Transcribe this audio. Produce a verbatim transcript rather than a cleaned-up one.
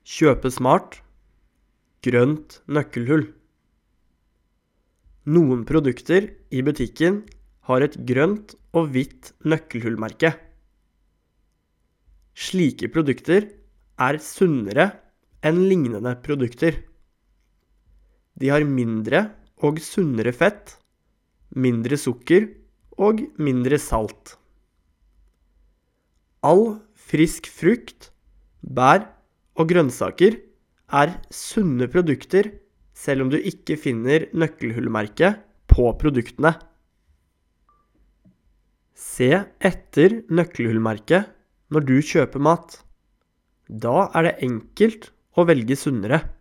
Kjøpe smart, grønt nøkkelhull. Noen produkter i butikken har et grønt og hvitt nøkkelhullmerke. Slike produkter er sunnere enn lignende produkter. De har mindre og sunnere fett, mindre sukker og mindre salt. All frisk frukt, bær og grønnsaker er sunne produkter selv om du ikke finner nøkkelhullmerket på produktene. Se etter nøkkelhullmerket når du kjøper mat. Da er det enkelt å velge sunnere.